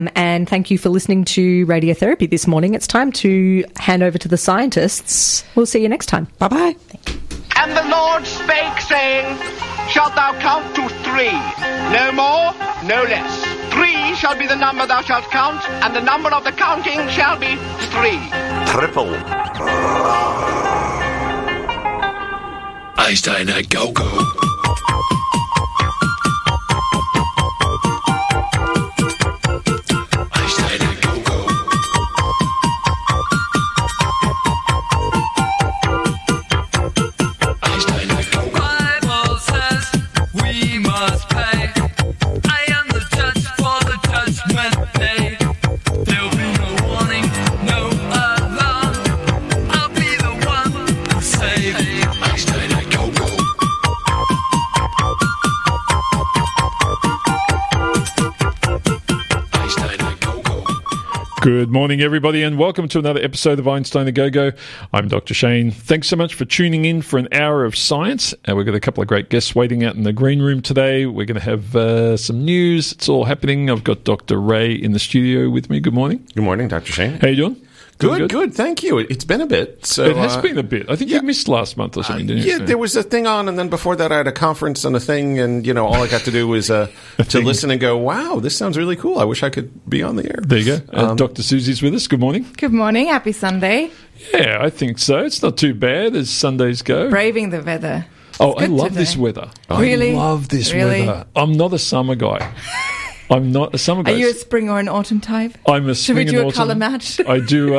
And thank you for listening to Radiotherapy this morning. It's time to hand over to the scientists. We'll see you next time. Bye-bye. And the Lord spake, saying, Shalt thou count to 3? No more, no less. 3 shall be the number thou shalt count, and the number of the counting shall be 3. Triple. Einstein at go-go. Good morning, everybody, and welcome to another episode of Einstein A Go-Go. I'm Dr. Shane. Thanks so much for tuning in for an hour of science. We've got a couple of great guests waiting out in the green room today. We're going to have some news. It's all happening. I've got Dr. Ray in the studio with me. Good morning. Good morning, Dr. Shane. How you doing? Good. Thank you. It's been a bit. So it has been a bit. I think you missed last month or something, didn't you? Yeah, there was a thing on, and then before that I had a conference and a thing, and, you know, all I got to do was to listen and go, wow, this sounds really cool. I wish I could be on the air. There you go. Dr. Susie's with us. Good morning. Good morning. Happy Sunday. Yeah, I think so. It's not too bad as Sundays go. Braving the weather. Oh, I love this weather. Really? I love this weather. I'm not a summer guy. I'm not a summer guy. Are you a spring or an autumn type? I'm a spring and autumn. Should we do a colour match? I do.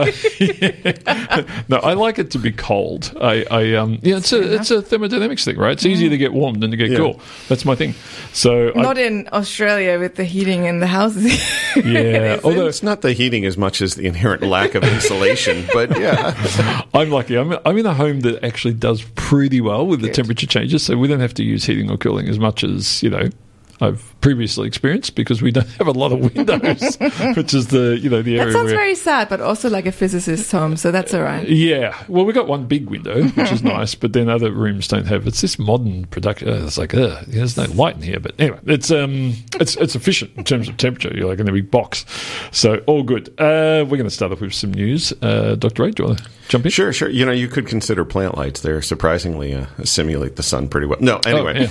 No, I like it to be cold. It's a thermodynamics thing, right? It's easier to get warm than to get cool. That's my thing. So not in Australia with the heating in the houses. Yeah, although it's not the heating as much as the inherent lack of insulation. But yeah, I'm lucky. I'm in a home that actually does pretty well with the temperature changes, so we don't have to use heating or cooling as much as I've previously experienced, because we don't have a lot of windows, which is the area. That sounds very sad, but also like a physicist's home, so that's all right. Yeah, well, we got one big window, which is nice, but then other rooms don't have. It's this modern production. It's like there's no light in here, but anyway, it's efficient in terms of temperature. You're like in a big box, so all good. We're going to start off with some news. Dr. Ray, do you want to jump in? Sure. You could consider plant lights. They're surprisingly simulate the sun pretty well. No, anyway,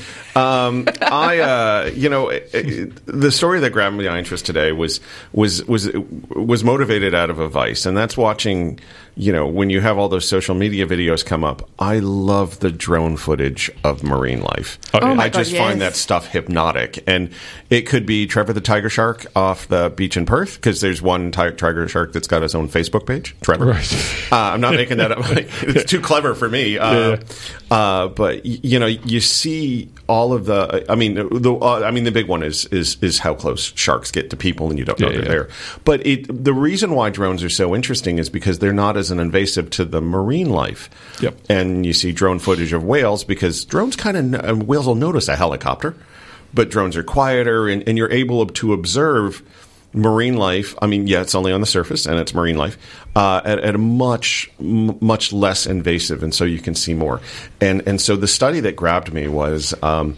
the story that grabbed my interest today was motivated out of a vice, and that's watching. When you have all those social media videos come up, I love the drone footage of marine life. I just find that stuff hypnotic. And it could be Trevor the tiger shark off the beach in Perth, because there's one tiger shark that's got his own Facebook page, Trevor. Right. I'm not making that up. It's too clever for me. But, you see all of the... the big one is how close sharks get to people and you don't know they're there. But the reason why drones are so interesting is because they're not as an invasive to the marine life. Yep. And you see drone footage of whales, because drones whales will notice a helicopter, but drones are quieter, and you're able to observe marine life. It's only on the surface, and it's marine life at a much less invasive, and so you can see more. And so the study that grabbed me was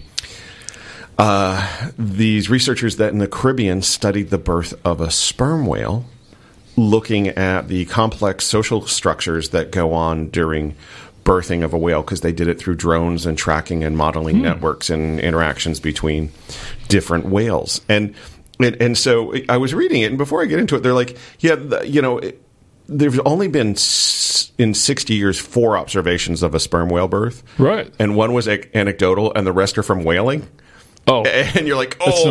these researchers that in the Caribbean studied the birth of a sperm whale, looking at the complex social structures that go on during birthing of a whale, because they did it through drones and tracking and modeling networks and interactions between different whales. And so I was reading it, and before I get into it, they're like, there's only been in 60 years 4 observations of a sperm whale birth. Right. And one was anecdotal, and the rest are from whaling. Oh, and you're like, that's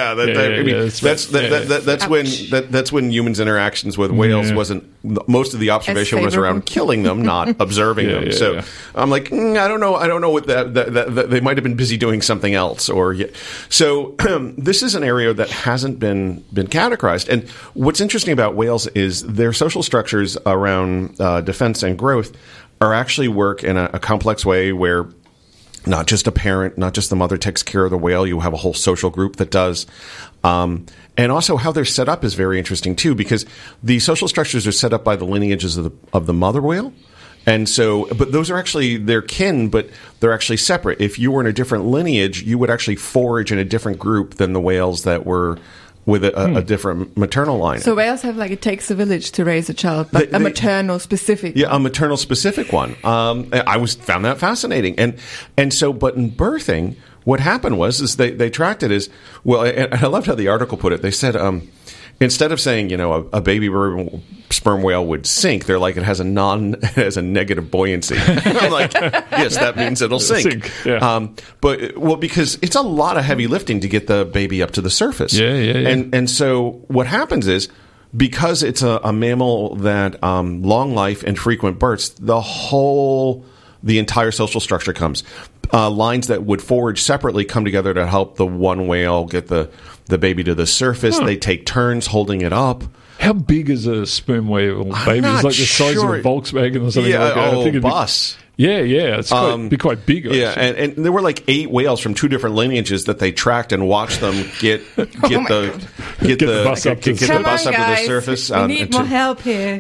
when humans' interactions with whales wasn't. Most of the observation was around killing them, not observing them. So I'm like, I don't know what that they might have been busy doing something else, so this is an area that hasn't been categorized. And what's interesting about whales is their social structures around defense and growth are actually work in a complex way where. Not just a parent, not just the mother takes care of the whale. You have a whole social group that does. And also how they're set up is very interesting, too, because the social structures are set up by the lineages of the mother whale. And so, but those are actually, they're kin, but they're actually separate. If you were in a different lineage, you would actually forage in a different group than the whales that were with a different maternal line. So whales have it takes a village to raise a child, but a maternal specific. Yeah, a maternal specific one. I found that fascinating, and so, but in birthing, what happened was they tracked it as well. And I loved how the article put it. They said instead of saying a baby sperm whale would sink, they're like it has a negative buoyancy. I'm like, yes, that means it'll sink. Yeah. But because it's a lot of heavy lifting to get the baby up to the surface. Yeah. And so what happens is, because it's a mammal that long life and frequent births, the entire social structure comes. Lines that would forage separately come together to help the one whale get the baby to the surface. They take turns holding it up. How big is a sperm whale baby? It's like the size of a Volkswagen or something like that. I think bus. Yeah, it's quite big. Yeah, and there were like 8 whales from 2 different lineages that they tracked and watched them get the bus up to the surface. We need more help here.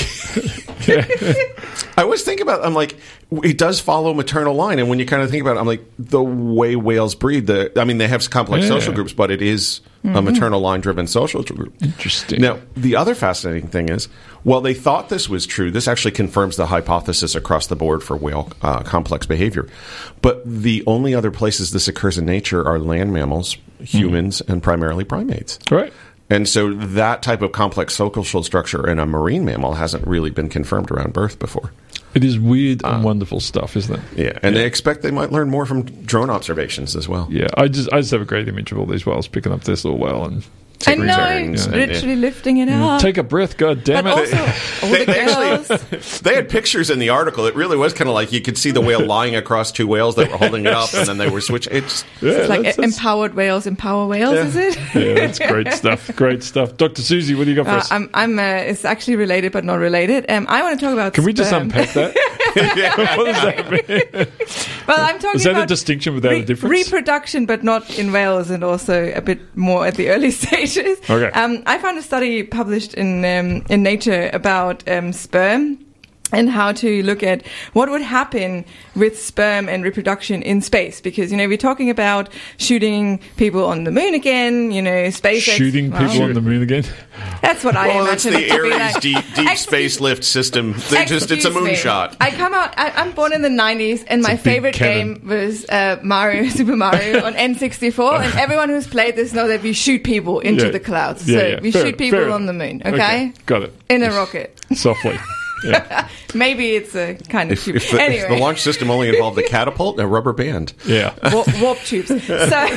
I always think about, I'm like, it does follow maternal line, and when you kind of think about it, I'm like, the way whales breed, they have complex social groups, but it is a maternal line-driven social group. Interesting. Now, the other fascinating thing is, while they thought this was true, this actually confirms the hypothesis across the board for whale complex behavior. But the only other places this occurs in nature are land mammals, humans, and primarily primates. Right. And so that type of complex social structure in a marine mammal hasn't really been confirmed around birth before. It is weird and wonderful stuff, isn't it? Yeah, and they expect they might learn more from drone observations as well. Yeah, I just have a great image of all these whales picking up this little whale and... I know, literally lifting it up. Take a breath, God damn it. But also, all the girls. They had pictures in the article. It really was kind of like you could see the whale lying across 2 whales that were holding it up, and then they were switching. It's like empowered whales empower whales, is it? Yeah, that's great stuff. Great stuff. Dr. Susie, what do you got for us? It's actually related, but not related. I want to talk about Can we just unpack that? What does that mean? Well, I'm talking about... Is that a distinction without a difference? Reproduction, but not in whales, and also a bit more at the early stages. Okay. I found a study published in Nature about sperm and how to look at what would happen with sperm and reproduction in space. Because, we're talking about shooting people on the moon again, SpaceX. Shooting people on the moon again? That's what I imagine. That's the Ares deep space lift system. It's a moonshot. I'm born in the 90s, and my favorite game was Super Mario on N64. And everyone who's played this knows that we shoot people into the clouds. So we shoot people on the moon, okay? Got it. In a rocket. Softly. Yeah. Maybe it's a kind of tube. If the launch system only involved a catapult and a rubber band. Yeah. Warp tubes. So,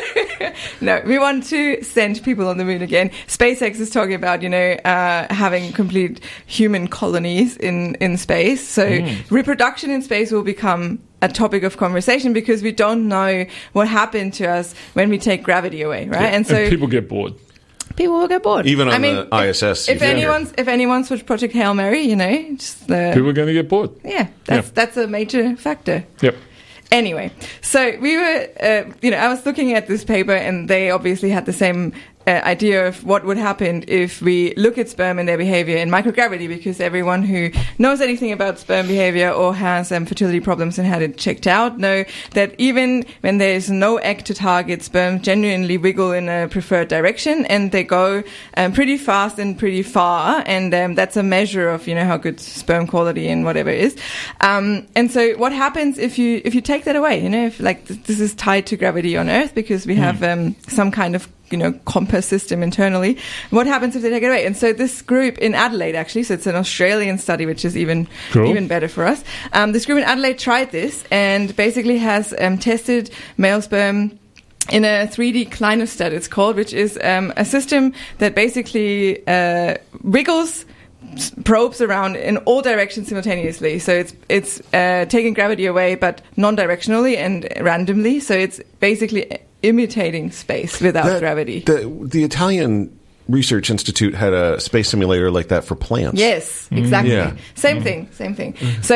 no, we want to send people on the moon again. SpaceX is talking about, having complete human colonies in space. So reproduction in space will become a topic of conversation because we don't know what happened to us when we take gravity away, right? Yeah. And so people get bored. People will get bored. Even on the ISS. If anyone's with Project Hail Mary, people are going to get bored. Yeah, that's a major factor. Yep. Anyway, so we were, I was looking at this paper, and they obviously had the same idea of what would happen if we look at sperm and their behavior in microgravity, because everyone who knows anything about sperm behavior or has fertility problems and had it checked out know that even when there's no egg to target, sperm genuinely wiggle in a preferred direction, and they go pretty fast and pretty far, and that's a measure of how good sperm quality and whatever is. And so what happens if you take that away? If this is tied to gravity on Earth because we have some kind of compass system internally. What happens if they take it away? And so this group in Adelaide, actually, so it's an Australian study, which is even better for us. This group in Adelaide tried this and basically has tested male sperm in a 3D clinostat, it's called, which is a system that basically wiggles probes around in all directions simultaneously. So it's taking gravity away, but non-directionally and randomly. So it's basically imitating space without gravity. The Italian Research Institute had a space simulator like that for plants. Yes, exactly. Yeah. Same thing. So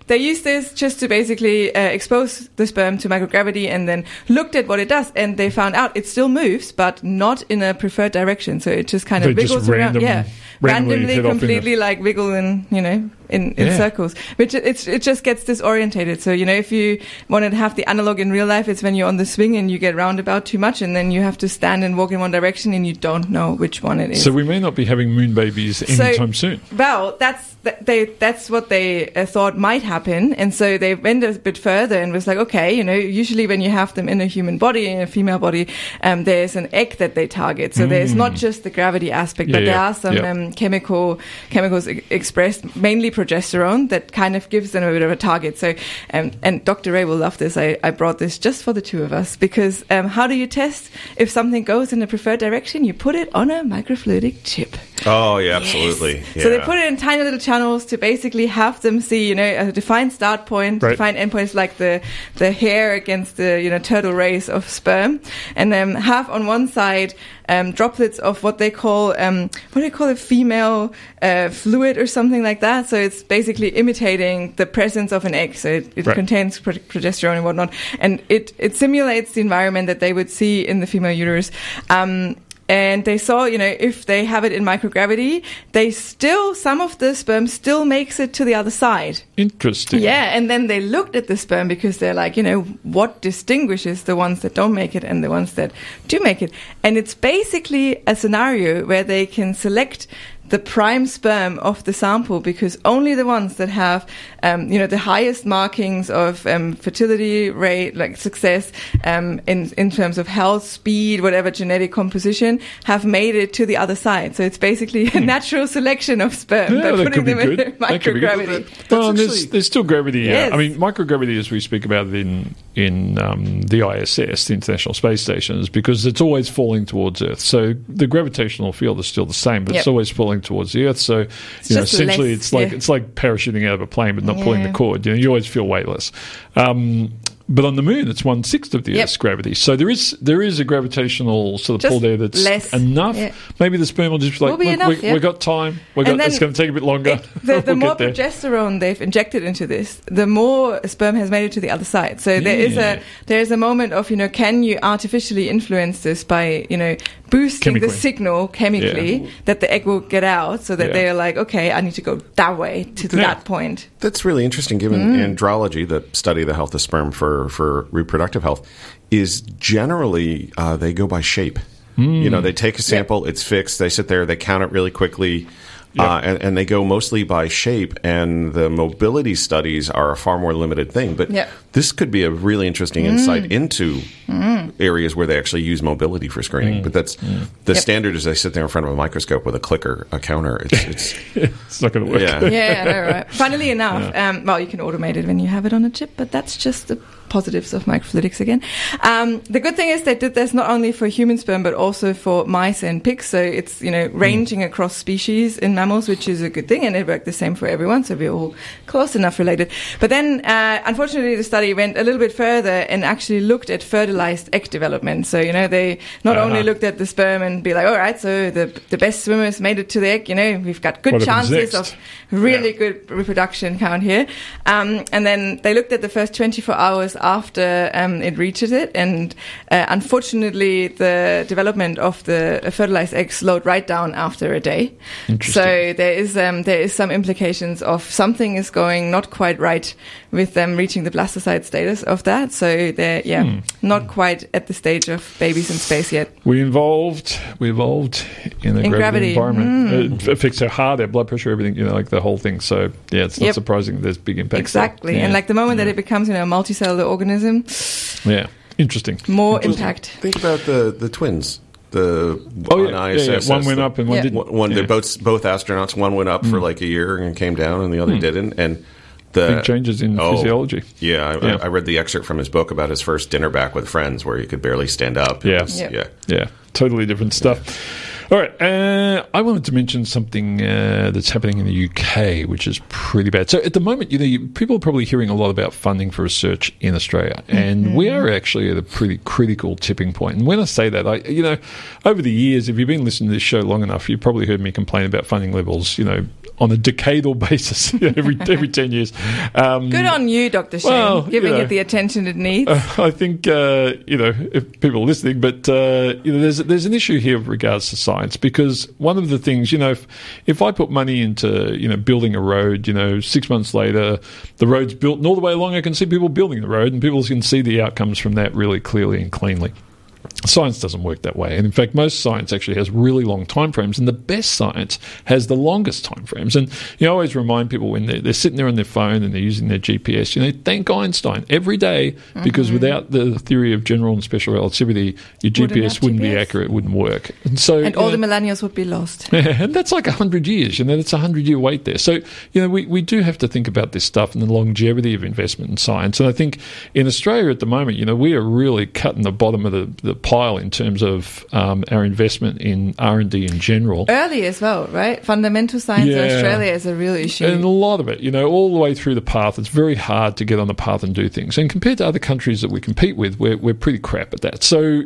they used this just to basically expose the sperm to microgravity, and then looked at what it does, and they found out it still moves, but not in a preferred direction. So it just kind of wiggles around. Randomly completely like wiggle in, in circles, which it just gets disorientated. So, if you want to have the analog in real life, it's when you're on the swing and you get roundabout too much, and then you have to stand and walk in one direction and you don't know which one it is. So we may not be having moon babies anytime soon. Well, that's what they thought might happen. And so they went a bit further and was like, okay, usually when you have them in a human body, in a female body, there's an egg that they target. So there's not just the gravity aspect, but there are some chemicals expressed, mainly progesterone, that kind of gives them a bit of a target. So, and Dr. Ray will love this. I brought this just for the two of us, because how do you test if something goes in a preferred direction? You put it on a microfluidic chip. Oh, yeah, absolutely. Yes. Yeah. So they put it in tiny little channels to basically have them see, a defined start point, defined endpoints, like the hair against the, turtle rays of sperm, and then have on one side droplets of what they call female fluid or something like that. So it's basically imitating the presence of an egg. So it contains progesterone and whatnot, and it simulates the environment that they would see in the female uterus. And they saw, if they have it in microgravity, some of the sperm still makes it to the other side. Interesting. Yeah, and then they looked at the sperm, because they're like, what distinguishes the ones that don't make it and the ones that do make it? And it's basically a scenario where they can select the prime sperm of the sample, because only the ones that have, the highest markings of fertility rate, like success, in terms of health, speed, whatever genetic composition, have made it to the other side. So it's basically a natural selection of sperm by putting them in microgravity. Well, there's still gravity. Yes. I mean, microgravity, as we speak about it in the ISS, the International Space Station, is because it's always falling towards Earth. So the gravitational field is still the same, but it's always falling towards the Earth. So essentially, it's like parachuting out of a plane, but not pulling the cord. You always feel weightless. But on the moon, it's 1/6 of the Earth's gravity. So there is a gravitational sort of pull there that's less enough. Yeah. Maybe the sperm will just be like, we've got time. It's going to take a bit longer. The more progesterone they've injected into this, the more sperm has made it to the other side. So there is a moment of, can you artificially influence this by, boosting the signal chemically that the egg will get out, so that they're like, okay, I need to go that way to that point. That's really interesting, given andrology, the study of the health of sperm for reproductive health, is generally they go by shape. They take a sample, it's fixed, they sit there, they count it really quickly, and they go mostly by shape, and the mobility studies are a far more limited thing. But this could be a really interesting insight into areas where they actually use mobility for screening. But that's the standard is they sit there in front of a microscope with a clicker, a counter. It's not going to work. Right. Funnily enough, you can automate it when you have it on a chip, but that's just the positives of microfluidics again. The good thing is they did this not only for human sperm, but also for mice and pigs. So it's, ranging across species in mammals, which is a good thing, and it worked the same for everyone. So we're all close enough related. But then, unfortunately, the study went a little bit further and actually looked at fertilized egg development. So, they not only looked at the sperm and be like, all right, so the best swimmers made it to the egg, we've got good chances of really good reproduction count here. And then they looked at the first 24 hours after it reaches it, and unfortunately the development of the fertilized egg slowed right down after a day. So there is some implications of something is going not quite right with them reaching the blastocyte status of that. So they're not quite at the stage of babies in space yet. We evolved in a gravity environment. It affects our heart, our blood pressure, everything, like the whole thing. So it's not surprising there's big impacts. Exactly. And like the moment that it becomes a multicellular organism, interesting. More impact. Think about the twins. ISS. One went up and one didn't. They're both astronauts. One went up for like a year and came down, and the other didn't. And big changes in physiology. I read the excerpt from his book about his first dinner back with friends, where he could barely stand up. Totally different stuff. All right, I wanted to mention something that's happening in the UK, which is pretty bad. So at the moment, people are probably hearing a lot about funding for research in Australia, and we are actually at a pretty critical tipping point. And when I say that, over the years, if you've been listening to this show long enough, you've probably heard me complain about funding levels, on a decadal basis, every 10 years. Good on you, Dr. Shane, giving it the attention it needs. I think if people are listening, but there's an issue here with regards to science, because one of the things, if I put money into building a road, 6 months later the road's built, and all the way along I can see people building the road, and people can see the outcomes from that really clearly and cleanly. Science doesn't work that way, and in fact most science actually has really long time frames, and the best science has the longest time frames. And I always remind people when they're sitting there on their phone and they're using their GPS, thank Einstein every day, because without the theory of general and special relativity, your GPS wouldn't be accurate, wouldn't work, and all the millennials would be lost. And that's like 100 years, that's a 100-year wait there. So we do have to think about this stuff and the longevity of investment in science. And I think in Australia at the moment, we are really cutting the bottom of the pile in terms of our investment in R&D in general. Early as well, right? Fundamental science in Australia is a real issue. And a lot of it, all the way through the path, it's very hard to get on the path and do things. And compared to other countries that we compete with, we're pretty crap at that. So,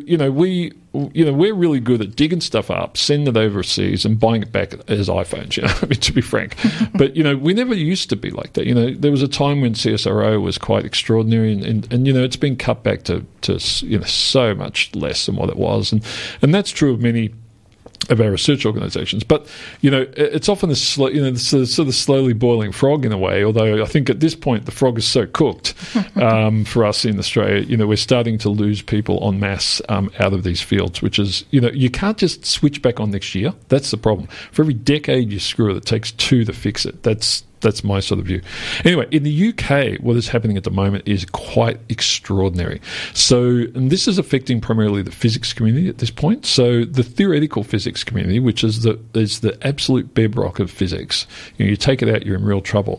we're really good at digging stuff up, sending it overseas and buying it back as iPhones, to be frank. But, we never used to be like that. There was a time when CSIRO was quite extraordinary and it's been cut back to so much less than what it was. And that's true of many of our research organisations, but it's often the sort of slowly boiling frog in a way. Although I think at this point the frog is so cooked for us in Australia, we're starting to lose people en masse out of these fields, which is you can't just switch back on next year. That's the problem. For every decade you screw it, it takes 2 to fix it. That's my sort of view. Anyway, in the UK, what is happening at the moment is quite extraordinary. So, and this is affecting primarily the physics community at this point. So, the theoretical physics community, which is the absolute bedrock of physics, you take it out, you're in real trouble.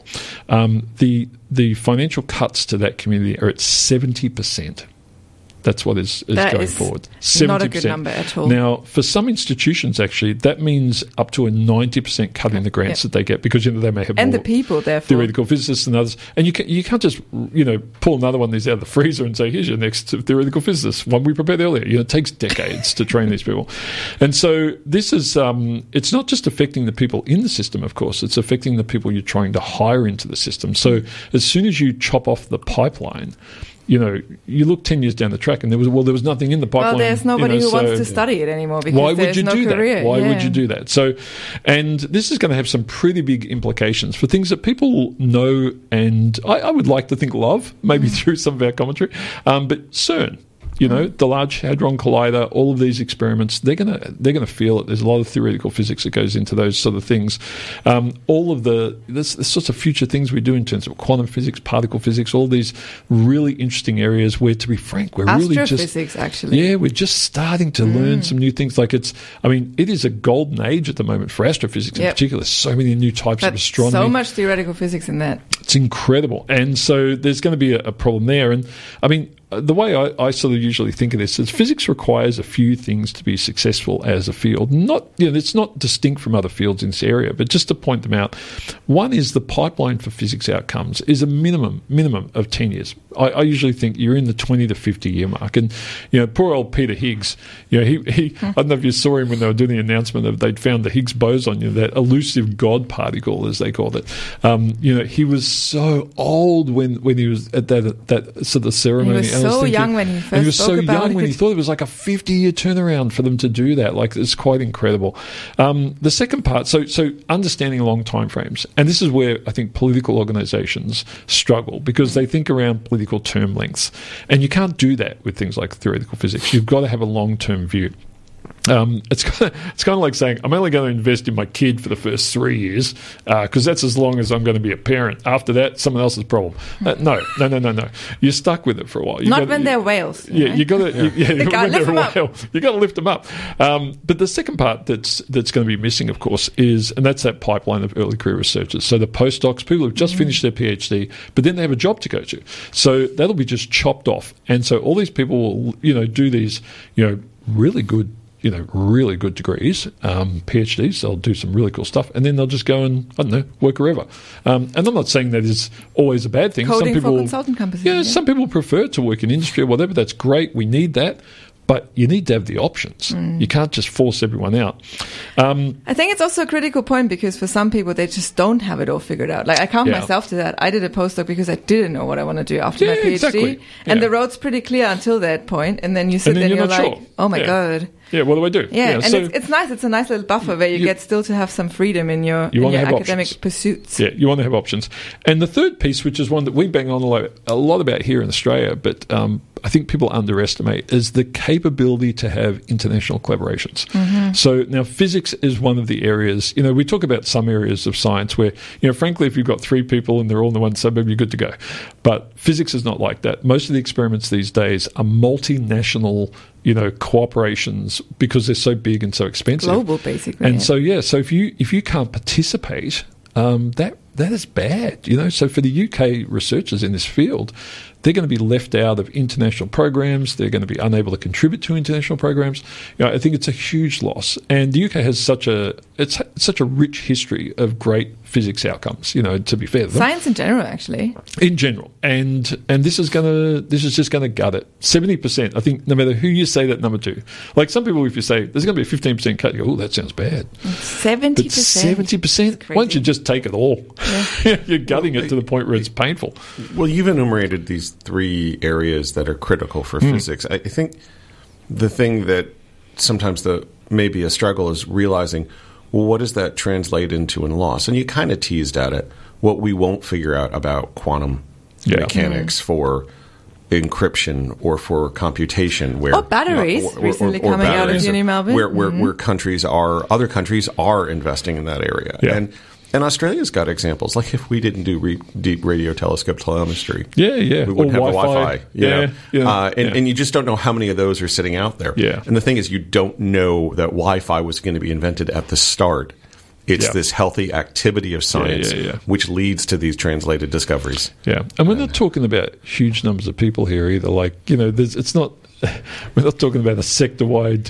The financial cuts to that community are at 70%. That's what is going forward. 70%. Not a good number at all. Now, for some institutions, actually, that means up to a 90% cut in the grants that they get, because they may have and more the people, therefore, theoretical physicists than others. And you can't just pull another one of these out of the freezer and say, here's your next theoretical physicist, one we prepared earlier. It takes decades to train these people. And so this is it's not just affecting the people in the system, of course. It's affecting the people you're trying to hire into the system. So as soon as you chop off the pipeline, you look 10 years down the track and there was nothing in the pipeline. Well, there's nobody who wants to study it anymore because there's no career. Why would you do that? So, and this is going to have some pretty big implications for things that people know and I would like to think love, maybe through some of our commentary, but CERN. The Large Hadron Collider, all of these experiments, they're gonna feel it. There's a lot of theoretical physics that goes into those sort of things. All of the sorts of future things we do in terms of quantum physics, particle physics, all these really interesting areas where, to be frank, we're really just astrophysics, actually. Yeah, we're just starting to learn some new things. Like it is a golden age at the moment for astrophysics in particular. So many new types of astronomy. So much theoretical physics in that. It's incredible. And so there's going to be a problem there. And the way I sort of usually think of this is physics requires a few things to be successful as a field. It's not distinct from other fields in this area, but just to point them out. One is the pipeline for physics outcomes is a minimum of 10 years. I usually think you're in the 20 to 50 year mark. And, poor old Peter Higgs, he I don't know if you saw him when they were doing the announcement that they'd found the Higgs boson, that elusive God particle, as they called it. He was so old when he was at that sort of ceremony. He was so young when he first spoke about it. He thought it was like a 50-year turnaround for them to do that. Like, it's quite incredible. The second part, so understanding long time frames, and this is where I think political organisations struggle because they think around political term lengths, and you can't do that with things like theoretical physics. You've got to have a long-term view. It's kind of like saying I'm only going to invest in my kid for the first 3 years because that's as long as I'm going to be a parent. After that, someone else's problem. No. You're stuck with it for a while. Not when they're whales. Yeah, you got to. You got to lift them up. But the second part that's going to be missing, of course, and that's that pipeline of early career researchers. So the postdocs, people who've just finished their PhD, but then they have a job to go to. So that'll be just chopped off, and so all these people will, do these, really good degrees, PhDs. They'll do some really cool stuff, and then they'll just go and, I don't know, work wherever. And I'm not saying that is always a bad thing. Coding for consultant companies. Yeah, some people prefer to work in industry or whatever. That's great. We need that. But you need to have the options. You can't just force everyone out. I think it's also a critical point because for some people, they just don't have it all figured out. Like I count myself to that. I did a postdoc because I didn't know what I want to do after my PhD. Exactly. And the road's pretty clear until that point. And then you sit there and you're like, sure. oh my God. Yeah, what do I do? Yeah, and so it's nice. It's a nice little buffer where you get still to have some freedom in your academic pursuits. Yeah, you want to have options. And the third piece, which is one that we bang on a lot about here in Australia, but I think people underestimate, is the capability to have international collaborations. So now physics is one of the areas, we talk about some areas of science where, frankly, if you've got 3 people and they're all in the one suburb, you're good to go. But physics is not like that. Most of the experiments these days are multinational cooperations because they're so big and so expensive. Global, basically. And so if you can't participate, that is bad. So for the UK researchers in this field, they're going to be left out of international programs. They're going to be unable to contribute to international programs. I think it's a huge loss. And the UK has such a rich history of great physics outcomes. To be fair to them. Science in general, actually. In general, and this is just going to gut it. 70%. I think no matter who you say that number to, like some people, if you say there's going to be a 15% cut, you go, oh, that sounds bad. 70%. But 70%. Why don't you just take it all? Yeah. You're gutting it to the point where it's painful. Well, you've enumerated these 3 areas that are critical for physics. I think the thing that sometimes maybe a struggle is realizing, well, what does that translate into in loss? And you kind of teased at it, what we won't figure out about quantum mechanics for encryption or for computation, where batteries recently coming out of uni Melbourne, where other countries are investing in that area. And Australia's got examples. Like if we didn't do deep radio telescope telemetry, we wouldn't have Wi-Fi. the Wi-Fi. And you just don't know how many of those are sitting out there. Yeah. And the thing is, you don't know that Wi-Fi was going to be invented at the start. It's this healthy activity of science which leads to these translated discoveries. Yeah. And we're not talking about huge numbers of people here either. Like, it's not... We're not talking about a sector-wide,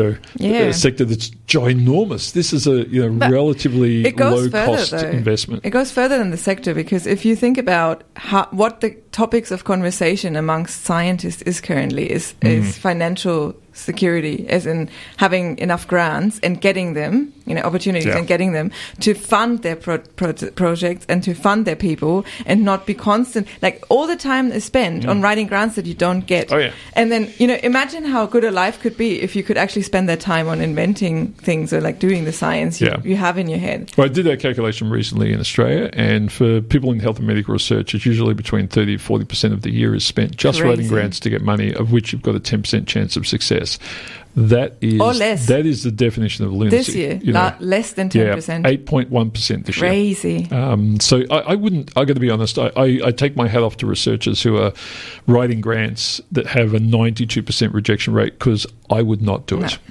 sector that's ginormous. This is a relatively low-cost investment. It goes further than the sector because if you think about what the topics of conversation amongst scientists is currently is financial security, as in having enough grants and getting them, opportunities and getting them to fund their projects and to fund their people and not be constant. Like all the time is spent on writing grants that you don't get. Oh, yeah. And then, imagine how good a life could be if you could actually spend that time on inventing things or like doing the science you have in your head. Well, I did that calculation recently in Australia, and for people in health and medical research, it's usually between 30 to 40% of the year is spent just writing grants to get money, of which you've got a 10% chance of success. That is, or less. That is the definition of lunacy. This year, less than 10%. 8.1% this year. Crazy. So I wouldn't, I got to be honest, I take my hat off to researchers who are writing grants that have a 92% rejection rate because I would not do it.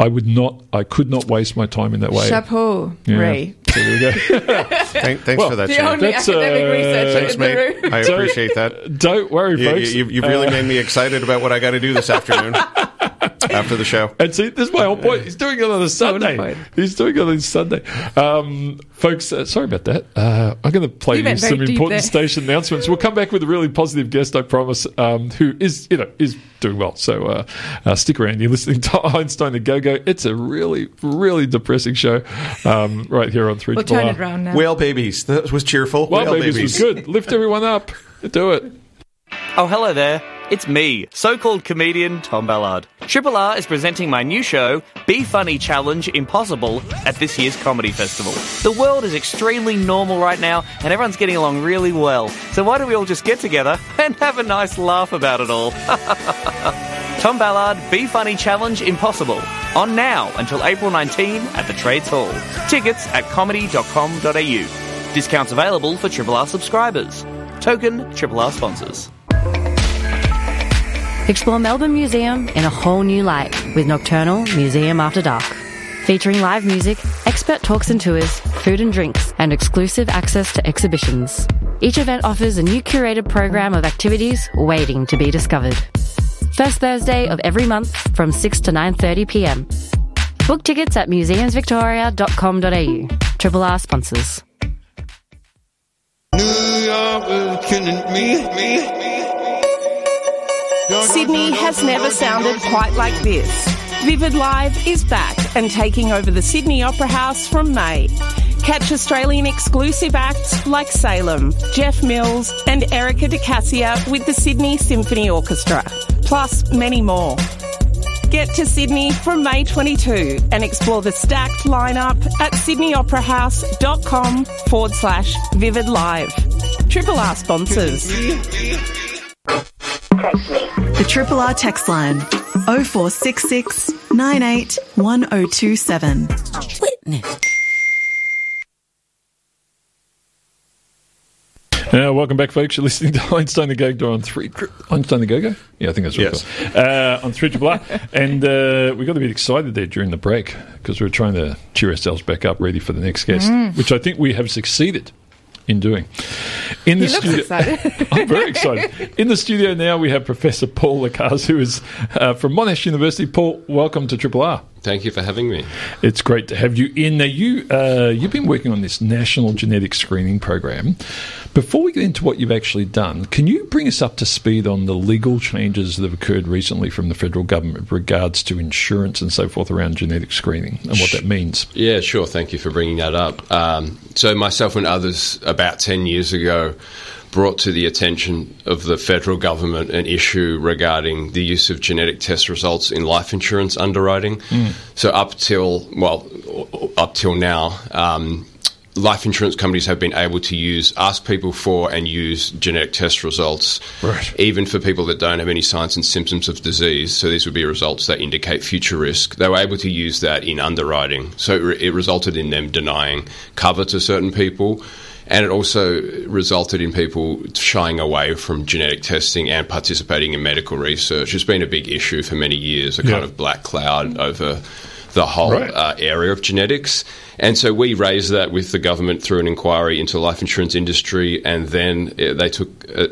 I could not waste my time in that way. Chapeau, Ray. So there we go. Thanks for that, Shane. The only academic researcher thanks, in the room. mate. I appreciate that. Don't worry, folks. You've really made me excited about what I got to do this afternoon. After the show. And see, this is my whole point. He's doing it on a Sunday. Folks, sorry about that. I'm going to play you some important station announcements. We'll come back with a really positive guest, I promise, who is doing well. So stick around. You're listening to Einstein and Go-Go. It's a really, really depressing show right here on 3RR. We'll turn it around now. Whale Babies. That was cheerful. Whale Babies was good. Lift everyone up. Do it. Oh, hello there. It's me, so-called comedian Tom Ballard. Triple R is presenting my new show, Be Funny Challenge Impossible, at this year's Comedy Festival. The world is extremely normal right now, and everyone's getting along really well. So why don't we all just get together and have a nice laugh about it all? Tom Ballard, Be Funny Challenge Impossible. On now until April 19 at the Trades Hall. Tickets at comedy.com.au. Discounts available for Triple R subscribers. Token Triple R sponsors. Explore Melbourne Museum in a whole new light with Nocturnal Museum After Dark. Featuring live music, expert talks and tours, food and drinks, and exclusive access to exhibitions. Each event offers a new curated program of activities waiting to be discovered. First Thursday of every month from 6 to 9:30 p.m. Book tickets at museumsvictoria.com.au. Triple R sponsors. New York is killing me. Sydney has never sounded quite like this. Vivid Live is back and taking over the Sydney Opera House from May. Catch Australian exclusive acts like Salem, Jeff Mills and Erica de Cassia with the Sydney Symphony Orchestra, plus many more. Get to Sydney from May 22 and explore the stacked lineup at sydneyoperahouse.com/Vivid Live. Triple R sponsors. The Triple R text line 0466 98 1027. Witness. Welcome back, folks. You're listening to Einstein the Go-Go on 3... Einstein the Go-Go? Yeah, I think that's what it's called. On 3RR. And we got a bit excited there during the break because we were trying to cheer ourselves back up, ready for the next guest, which I think we have succeeded in doing. In the studio, excited. I'm very excited. In the studio now, we have Professor Paul Lacaze, who is from Monash University. Paul, welcome to Triple R. Thank you for having me. It's great to have you in. Now, you've been working on this national genetic screening program. Before we get into what you've actually done, can you bring us up to speed on the legal changes that have occurred recently from the federal government with regards to insurance and so forth around genetic screening and what that means? Yeah, sure. Thank you for bringing that up. So myself and others about 10 years ago brought to the attention of the federal government an issue regarding the use of genetic test results in life insurance underwriting. So up till now, life insurance companies have been able to ask people for and use genetic test results, even for people that don't have any signs and symptoms of disease. So these would be results that indicate future risk. They were able to use that in underwriting. So it resulted in them denying cover to certain people. And it also resulted in people shying away from genetic testing and participating in medical research. It's been a big issue for many years, a kind of black cloud over the whole area of genetics. And so we raised that with the government through an inquiry into the life insurance industry, and then they took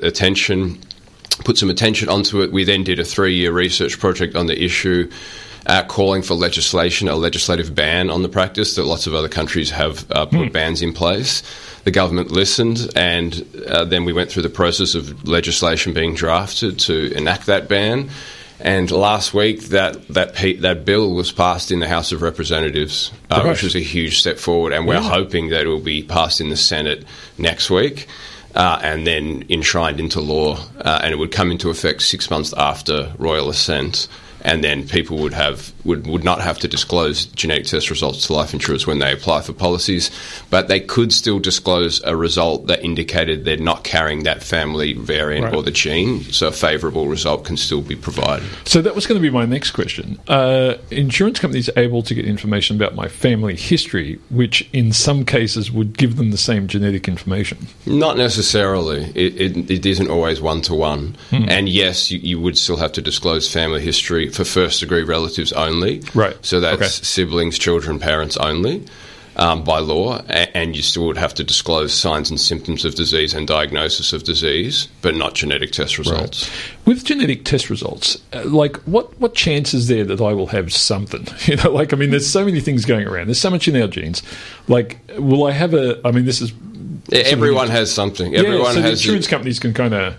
put some attention onto it. We then did a 3-year research project on the issue, calling for a legislative ban on the practice that lots of other countries have put bans in place. The government listened, and then we went through the process of legislation being drafted to enact that ban. And last week, that bill was passed in the House of Representatives, which was a huge step forward. And we're hoping that it will be passed in the Senate next week, and then enshrined into law. And it would come into effect 6 months after royal assent. And then people would not have to disclose genetic test results to life insurers when they apply for policies, but they could still disclose a result that indicated they're not carrying that family variant or the gene, so a favourable result can still be provided. So that was going to be my next question. Insurance companies are able to get information about my family history, which in some cases would give them the same genetic information. Not necessarily. It isn't always one-to-one. And yes, you would still have to disclose family history for first-degree relatives only. So that's siblings, children, parents only by law. And you still would have to disclose signs and symptoms of disease and diagnosis of disease, but not genetic test results. With genetic test results, what chance is there that I will have something? There's so many things going around. There's so much in our genes. Will I have this is... Everyone has something. Everyone so has. The insurance companies can kind of.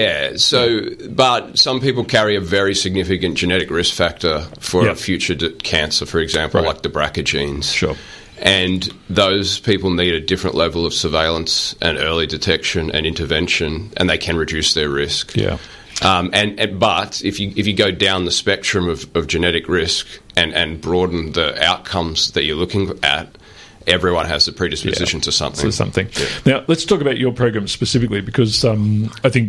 But some people carry a very significant genetic risk factor for a future cancer, for example, like the BRCA genes. Sure. And those people need a different level of surveillance and early detection and intervention, and they can reduce their risk. Yeah. But if you go down the spectrum of genetic risk and broaden the outcomes that you're looking at, everyone has a predisposition to something. Now, let's talk about your program specifically, because I think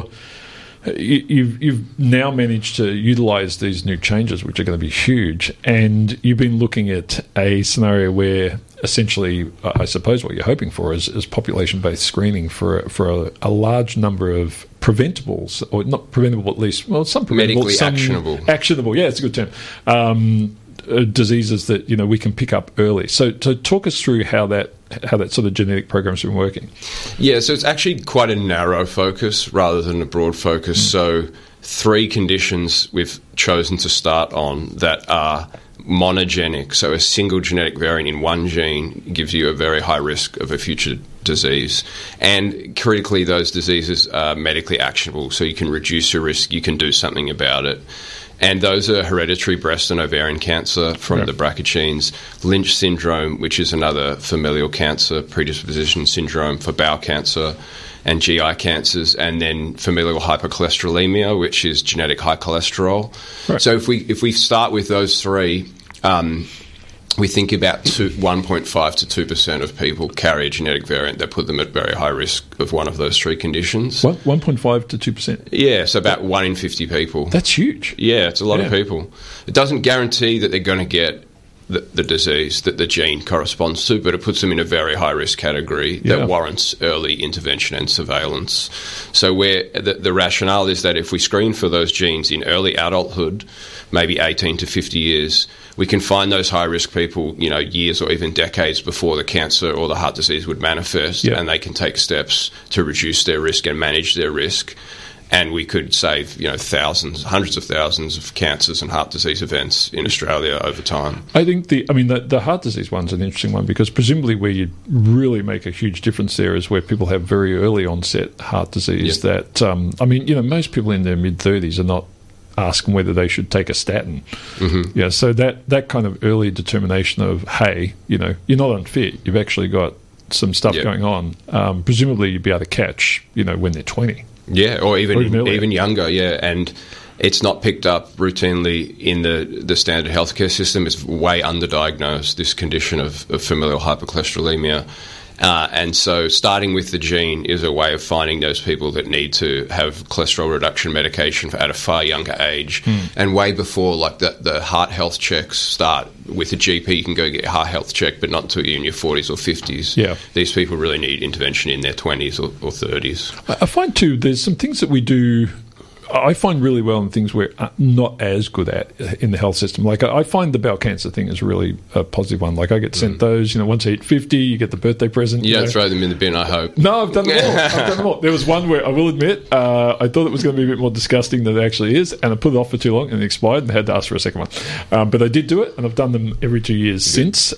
you've now managed to utilise these new changes, which are going to be huge, and you've been looking at a scenario where essentially, I suppose what you're hoping for is population-based screening for a large number of preventables, or not preventable at least, some preventable, medically actionable. Actionable, yeah, it's a good term. Diseases that we can pick up early. So talk us through how that sort of genetic program's been working. Yeah, so it's actually quite a narrow focus rather than a broad focus. So 3 conditions we've chosen to start on that are monogenic, so a single genetic variant in one gene gives you a very high risk of a future disease. And critically, those diseases are medically actionable, so you can reduce your risk, you can do something about it. And those are hereditary breast and ovarian cancer from the BRCA genes, Lynch syndrome, which is another familial cancer predisposition syndrome for bowel cancer and GI cancers, and then familial hypercholesterolemia, which is genetic high cholesterol. Right. So if we start with those three, we think about 1.5 to 2% of people carry a genetic variant that put them at very high risk of one of those three conditions. What, 1.5 to 2%? Yeah, so about 1 in 50 people. That's huge. Yeah, it's a lot of people. It doesn't guarantee that they're going to get the disease that the gene corresponds to, but it puts them in a very high-risk category that warrants early intervention and surveillance. So where the rationale is that if we screen for those genes in early adulthood, maybe 18 to 50 years, we can find those high-risk people, years or even decades before the cancer or the heart disease would manifest, and they can take steps to reduce their risk and manage their risk. And we could save, thousands, hundreds of thousands of cancers and heart disease events in Australia over time. I think the heart disease one's an interesting one, because presumably where you really make a huge difference there is where people have very early onset heart disease. That most people in their mid-30s are not asking whether they should take a statin. Mm-hmm. Yeah, so that kind of early determination of, hey, you're not unfit, you've actually got some stuff going on. Presumably you'd be able to catch, when they're 20. Yeah, or even younger, and it's not picked up routinely in the standard healthcare system. It's way underdiagnosed, this condition of familial hypercholesterolemia. And so starting with the gene is a way of finding those people that need to have cholesterol reduction medication at a far younger age. And way before the heart health checks start with a GP, you can go get a heart health check, but not until you're in your 40s or 50s. Yeah. These people really need intervention in their 20s or 30s. I find too, there's some things that we do I find really well in things we're not as good at in the health system. Like, I find the bowel cancer thing is really a positive one. Like, I get sent those, once you hit 50, you get the birthday present. You don't throw them in the bin, I hope. No, I've done them all. There was one where, I will admit, I thought it was going to be a bit more disgusting than it actually is, and I put it off for too long and it expired and had to ask for a second one. But I did do it, and I've done them every 2 years since.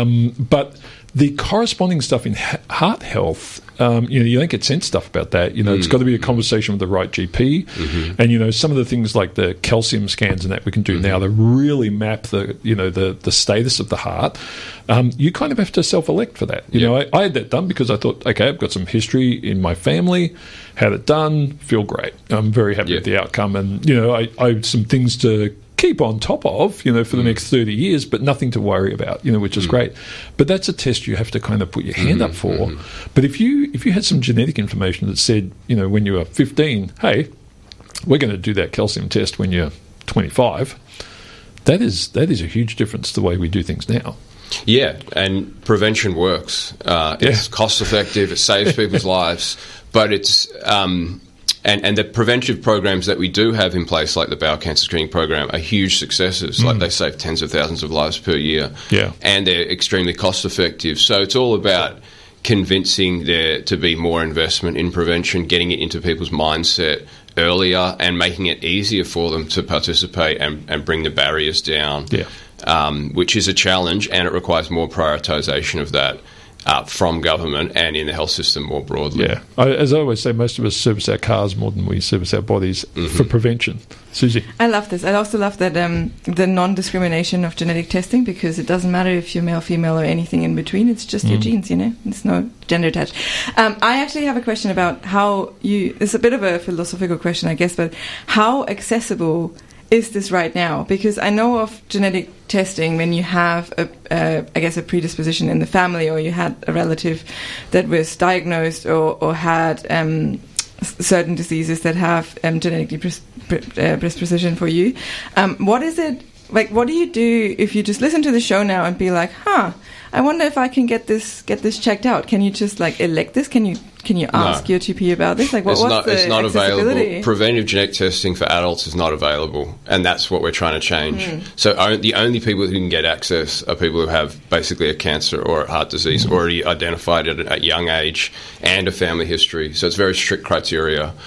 But the corresponding stuff in heart health, you don't get sent stuff about that. It's got to be a conversation with the right GP. Mm-hmm. And, some of the things like the calcium scans and that we can do now to really map the status of the heart, you kind of have to self-elect for that. I had that done because I thought, okay, I've got some history in my family, had it done, feel great. I'm very happy with the outcome. And, I have some things to keep on top of, for the next 30 years, but nothing to worry about, which is great. But that's a test you have to kind of put your hand up for. But if you had some genetic information that said, when you were 15, hey, we're going to do that calcium test when you're 25, that is a huge difference to the way we do things now. Yeah, and prevention works. It's cost effective, it saves people's lives, but it's... And the preventive programs that we do have in place, like the bowel cancer screening program, are huge successes. Like, they save tens of thousands of lives per year. Yeah. And they're extremely cost effective. So it's all about convincing there to be more investment in prevention, getting it into people's mindset earlier, and making it easier for them to participate and bring the barriers down, which is a challenge, and it requires more prioritisation of that. From government and in the health system more broadly. Yeah. As I always say, most of us service our cars more than we service our bodies for prevention. Susie? I love this. I also love that the non-discrimination of genetic testing, because it doesn't matter if you're male, female, or anything in between. It's just your genes, It's no gender attached. I actually have a question about how it's a bit of a philosophical question, I guess, but how accessible is this right now? Because I know of genetic testing when you have a predisposition in the family, or you had a relative that was diagnosed or had certain diseases that have genetically predisposition for you. What is it like? What do you do if you just listen to the show now and be like, I wonder if I can get this checked out? Can you just elect this? Can you ask your GP about this? It's not available. Preventive genetic testing for adults is not available, and that's what we're trying to change. So the only people who can get access are people who have basically a cancer or a heart disease already identified at a young age and a family history. So it's very strict criteria.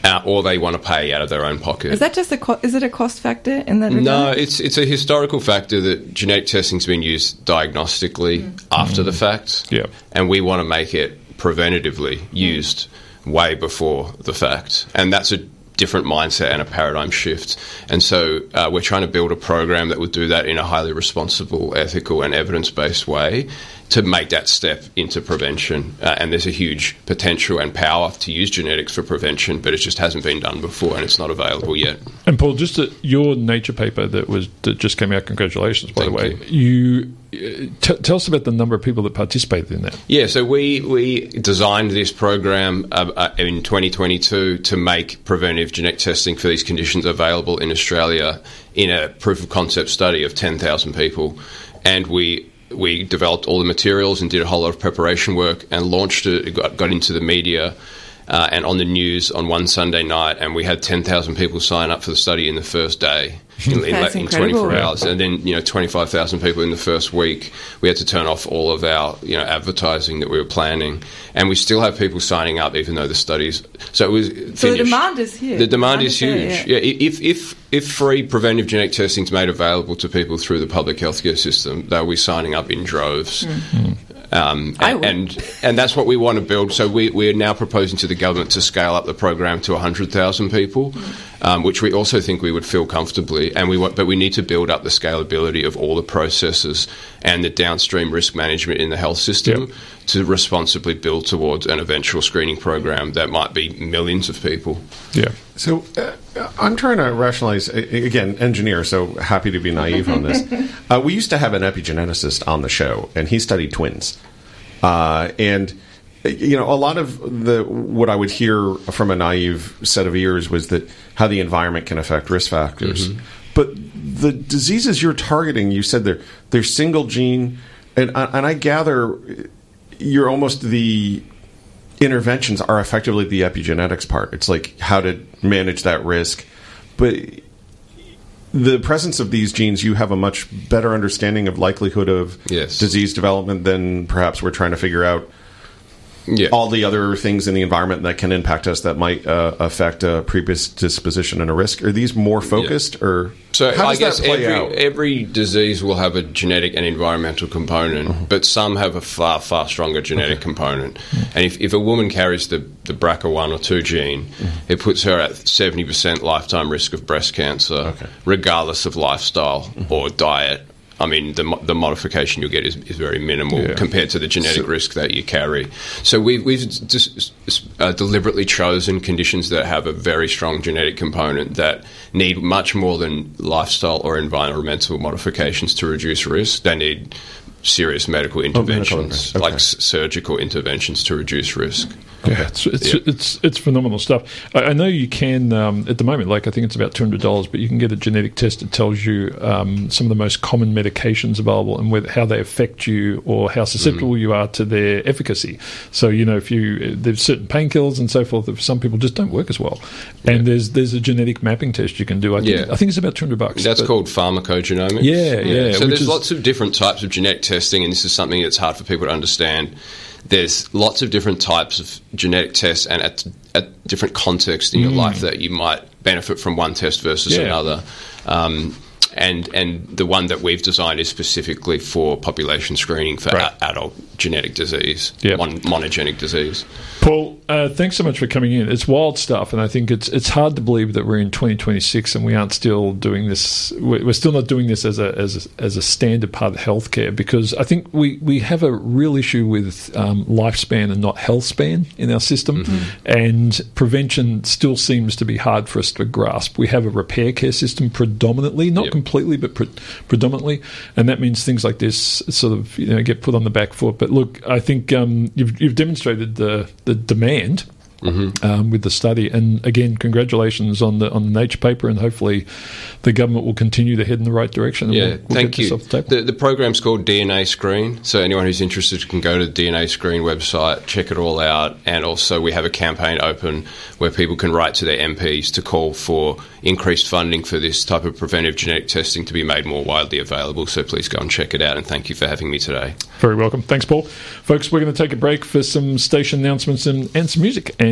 or they want to pay out of their own pocket. Is that just is it a cost factor in that regard? No, it's a historical factor that genetic testing's been used diagnostically after the fact. Yeah. And we want to make it preventatively used way before the fact. And that's a different mindset and a paradigm shift. And so we're trying to build a program that would do that in a highly responsible, ethical and evidence-based way to make that step into prevention. And there's a huge potential and power to use genetics for prevention, but it just hasn't been done before and it's not available yet. And Paul, just your Nature paper that just came out, congratulations, by the way. You tell us about the number of people that participated in that. Yeah, so we designed this program in 2022 to make preventive genetic testing for these conditions available in Australia in a proof of concept study of 10,000 people. And we developed all the materials and did a whole lot of preparation work and launched it, got into the media and on the news on one Sunday night, and we had 10,000 people sign up for the study in the first day. In 24 hours, and then 25,000 people in the first week. We had to turn off all of our advertising that we were planning, and we still have people signing up even though the studies. So it was finished. So the demand is huge. The demand is huge. Yeah. If free preventive genetic testing is made available to people through the public healthcare system, they'll be signing up in droves. And that's what we want to build. So we're now proposing to the government to scale up the program to 100,000 people, which we also think we would fill comfortably. But we need to build up the scalability of all the processes and the downstream risk management in the health system to responsibly build towards an eventual screening program that might be millions of people. Yeah. So I'm trying to rationalize, again, engineer, so happy to be naive on this. We used to have an epigeneticist on the show, and he studied twins. And a lot of what I would hear from a naive set of ears was that how the environment can affect risk factors. Mm-hmm. But the diseases you're targeting, you said they're single gene, and I gather you're almost the interventions are effectively the epigenetics part. It's like how to manage that risk. But the presence of these genes, you have a much better understanding of likelihood of disease development than perhaps we're trying to figure out all the other things in the environment that can impact us that might affect a predisposition and a risk. Are these more focused, or so how does I guess that play out? Every disease will have a genetic and environmental component, but some have a far, far stronger genetic component. And if a woman carries the BRCA1 or 2 gene, it puts her at 70% lifetime risk of breast cancer, regardless of lifestyle or diet. I mean, the modification you'll get is very minimal compared to the genetic risk that you carry. So we've just deliberately chosen conditions that have a very strong genetic component that need much more than lifestyle or environmental modifications to reduce risk. They need serious medical interventions, like surgical interventions to reduce risk. Yeah, it's phenomenal stuff. I know you can, at the moment, like I think it's about $200, but you can get a genetic test that tells you some of the most common medications available and how they affect you or how susceptible you are to their efficacy. So, there's certain painkillers and so forth that for some people just don't work as well. And there's a genetic mapping test you can do. I think it's about $200. That's called pharmacogenomics. Yeah. So there's lots of different types of genetic testing, and this is something that's hard for people to understand. There's lots of different types of genetic tests and at different contexts in your life that you might benefit from one test versus another. And the one that we've designed is specifically for population screening for adult genetic disease, monogenic disease. Paul, thanks so much for coming in. It's wild stuff, and I think it's hard to believe that we're in 2026 and we aren't still doing this. We're still not doing this as a standard part of healthcare, because I think we have a real issue with lifespan and not health span in our system, and prevention still seems to be hard for us to grasp. We have a repair care system predominantly, not completely, but predominantly, and that means things like this sort of get put on the back foot. But look, I think you've demonstrated the demand with the study, and again, congratulations on the Nature paper, and hopefully the government will continue to head in the right direction. We'll thank you. The program's called DNA Screen, so anyone who's interested can go to the DNA Screen website, check it all out, and also we have a campaign open where people can write to their MPs to call for increased funding for this type of preventive genetic testing to be made more widely available. So please go and check it out, and thank you for having me today. Very welcome. Thanks, Paul. Folks, we're going to take a break for some station announcements and some music, and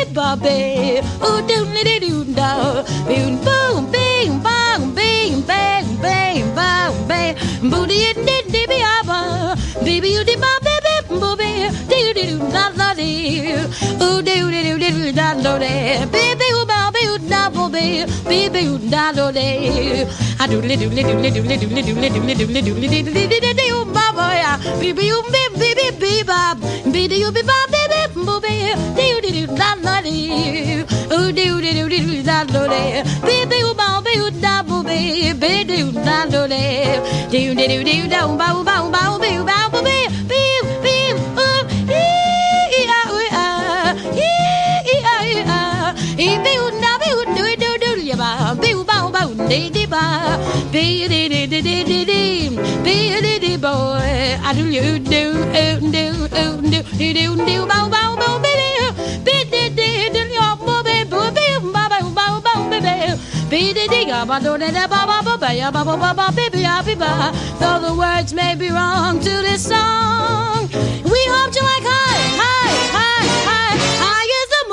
Bobby. Oh, doodly doo da. Boom, boom, bing, bang, bing, bang, bang, bang, bang. Booty and diddy be abba. Baby, you did my baby, booby. Doo doo da da dee. Oh, doo doo doo da da dee. Baby, you bobby, you da booby. Baby, you da da dee. I do little, little, little, little, little, little, little, little, little, little, little, baba. Baby, you baby, baby, bob. Baby, you be bob, baby, booby. Doo doo da da dee. Oh, doo doo doo da da dee. Baby, you bobby, you da booby. Baby, you da da dee. Doo doo doo da bow bow bow bow bow booby. Beep beep. Oh, ee ah ah. Ee ah ah. Ee beep na beep do do do ya ba. Beep bow bow dee dee ba. Beep dee dee dee dee dee dee. Beep dee dee boy. I do you do do do do do bow bow bow baby. Beep dee dee dee ya booby booby bow bow bow bow baby. Beep dee dee ya ba do da da ba ba ba ba ya ba ba ba ba baby ya ba ba. Though the words may be wrong to this song, we hope you like high, high, high, high, high as the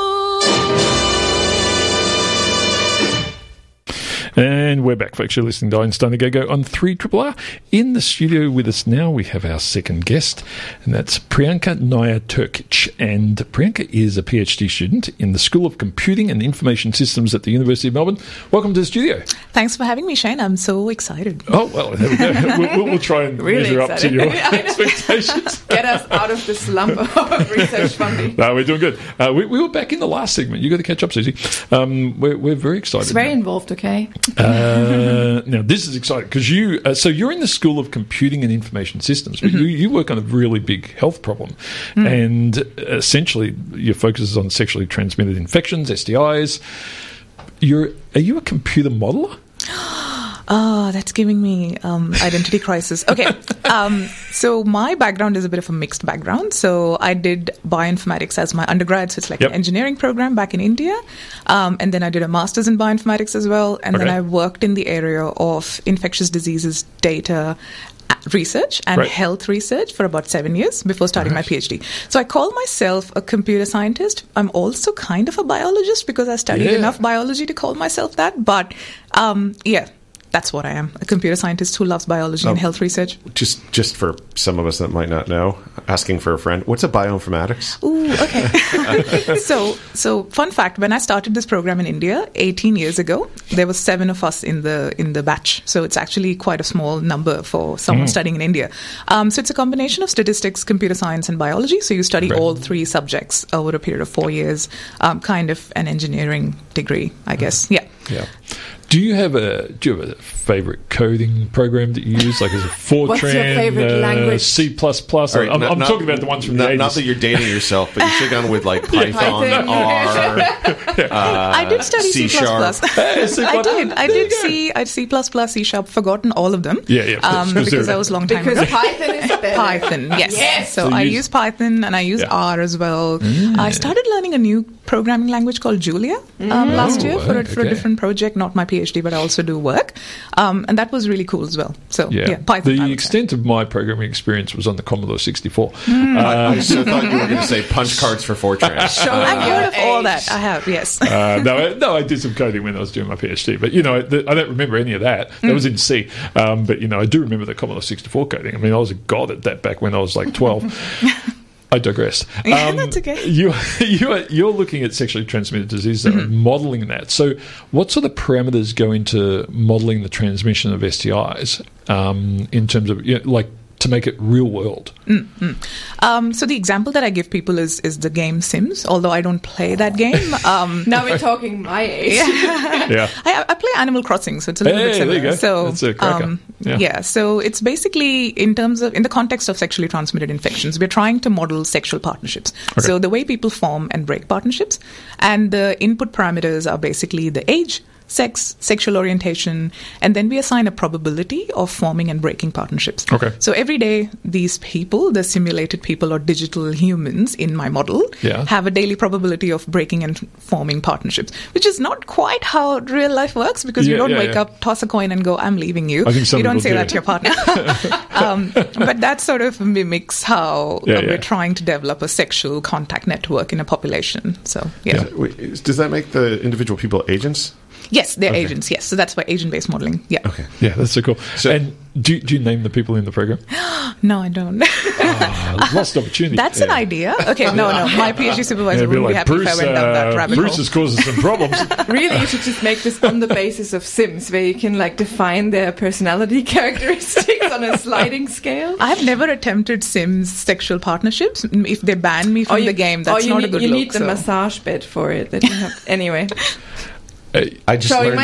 moon. And we're back, folks. You're listening to Einstein a Go-Go on 3RRR. In the studio with us now, we have our second guest, and that's Priyanka Nair Turkic. And Priyanka is a PhD student in the School of Computing and Information Systems at the University of Melbourne. Welcome to the studio. Thanks for having me, Shane. I'm so excited. Oh, well, there we go. We'll try and really measure up to your expectations. Get us out of the slump of research funding. No, we're doing good. We were back in the last segment. You got to catch up, Susie. We're very excited. It's very involved, okay? Now, this is exciting because so you're in the School of Computing and Information Systems, but you work on a really big health problem, and essentially your focus is on sexually transmitted infections, STIs. are you a computer modeler? Oh, that's giving me identity crisis. Okay. So my background is a bit of a mixed background. So I did bioinformatics as my undergrad. So it's like an engineering program back in India. And then I did a master's in bioinformatics as well. And then I worked in the area of infectious diseases data research and health research for about 7 years before starting my PhD. So I call myself a computer scientist. I'm also kind of a biologist because I studied enough biology to call myself that. But that's what I am, a computer scientist who loves biology and health research. Just for some of us that might not know, asking for a friend, what's a bioinformatics? Ooh, okay. So fun fact, when I started this program in India 18 years ago, there were 7 of us in the batch. So it's actually quite a small number for someone studying in India. So it's a combination of statistics, computer science, and biology. So you study all 3 subjects over a period of 4 years, kind of an engineering degree, I guess. Yeah. Do you have a favorite coding program that you use? Like, is it Fortran? What's your favorite language? C++? Right, I'm talking about the ones from the 80s. Not that you're dating yourself, but you should have gone with like Python, R. I did study C++. I did C, C++, C#, forgotten all I them. Because that was a long time ago. Because Python is better. Python, yes. So I use Python and I use R as well. I started learning a new programming language called Julia last year for a different project, not my PhD, but I also do work. And that was really cool as well. So, Python. The extent of my programming experience was on the Commodore 64. I so thought you were going to say punch cards for Fortran. I've heard of all that. I have, yes. No, I did some coding when I was doing my PhD. But, I don't remember any of that. That was in C. But, I do remember the Commodore 64 coding. I mean, I was a god at that back when I was like 12. I digress. That's okay. You're looking at sexually transmitted diseases and modelling that. So what sort of parameters go into modelling the transmission of STIs in terms of, to make it real world? So the example that I give people is the game Sims, although I don't play that game. Now we're talking my age. I play Animal Crossing, so it's a little bit similar. There you go. So, that's a cracker. So it's basically in the context of sexually transmitted infections, we're trying to model sexual partnerships. Okay. So the way people form and break partnerships, and the input parameters are basically the age, sex, sexual orientation, and then we assign a probability of forming and breaking partnerships. Okay. So every day, these people, the simulated people or digital humans in my model, have a daily probability of breaking and forming partnerships, which is not quite how real life works because you don't wake up, toss a coin and go, I'm leaving you. You don't say that to your partner. But that sort of mimics how we're trying to develop a sexual contact network in a population. So, Does that make the individual people agents? Yes, they're agents, yes. So that's why agent-based modeling, Okay. Yeah, that's so cool. So, and do you name the people in the program? No, I don't. Lost opportunity. That's an idea. Okay, no. My PhD supervisor wouldn't be happy if I went down that rabbit hole. Bruce is causing some problems. Really, you should just make this on the basis of Sims, where you can define their personality characteristics on a sliding scale. I have never attempted Sims sexual partnerships. If they ban me from the game, that's not a good look. You need the massage bed for it. That you have. Anyway. I just learned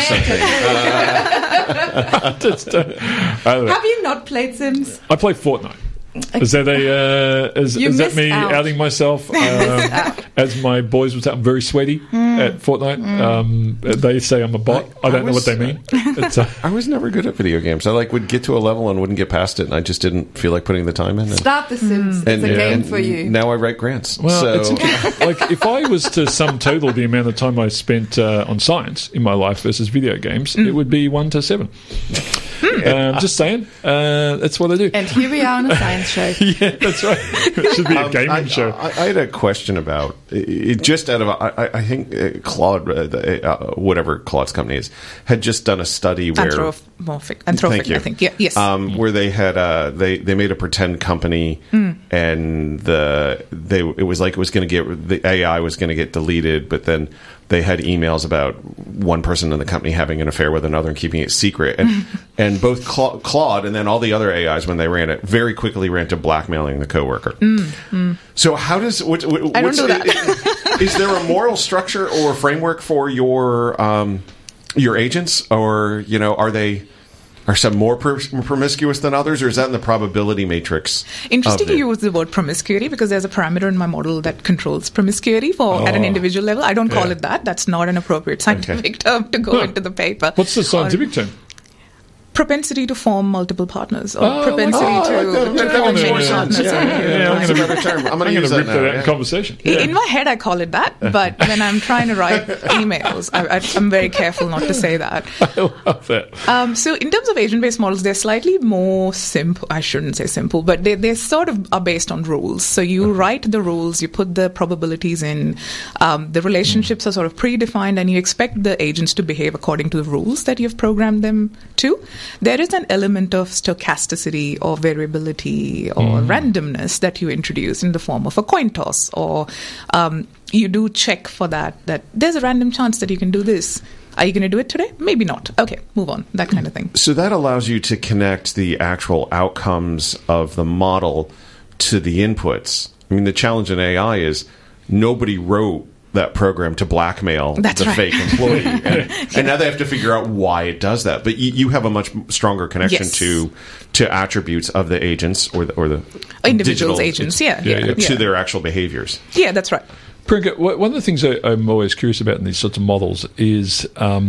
something. Have you not played Sims? I play Fortnite. Is that me outing myself? As my boys would say, I'm very sweaty at Fortnite. They say I'm a bot. I don't know what they mean. I was never good at video games. I would get to a level and wouldn't get past it, and I just didn't feel like putting the time in. Start The Sims. It's a game for you. Now I write grants. Well, if I was to sum total the amount of time I spent on science in my life versus video games, it would be 1 to 7. Just saying. That's what I do. And here we are on a science show. Yeah, that's right. It should be a gaming show. I had a question about it, just out of I think Claude, whatever Claude's company is, had just done a study where Anthropic, I think. Yes. Where they had they made a pretend company, and it was like it was going to get the AI was going to get deleted, but then they had emails about one person in the company having an affair with another and keeping it secret. And both Claude and then all the other AIs, when they ran it, very quickly ran to blackmailing the coworker. So how does... I don't do that. Is there a moral structure or framework for your agents? Or, are they... Are some more promiscuous than others, or is that in the probability matrix? Interesting you use the word promiscuity because there's a parameter in my model that controls promiscuity at an individual level. I don't call it that. That's not an appropriate scientific term to go into the paper. What's the scientific term? Propensity to form multiple partners, or propensity to form more partners. I'm going to rip that out in conversation. In my head, I call it that, but when I'm trying to write emails, I'm very careful not to say that. I love that. So in terms of agent-based models, they're slightly more simple. I shouldn't say simple, but they sort of are based on rules. So you write the rules, you put the probabilities in, the relationships are sort of predefined, and you expect the agents to behave according to the rules that you've programmed them to. There is an element of stochasticity or variability or randomness that you introduce in the form of a coin toss, or you do check for that there's a random chance that you can do this. Are you going to do it today? Maybe not. Okay, move on. That kind of thing. So that allows you to connect the actual outcomes of the model to the inputs. I mean, the challenge in AI is nobody wrote that program to blackmail fake employee. And now they have to figure out why it does that. But you have a much stronger connection to attributes of the agents or the individuals' agents, to their actual behaviors. Yeah, that's right. Priyanka, one of the things I'm always curious about in these sorts of models is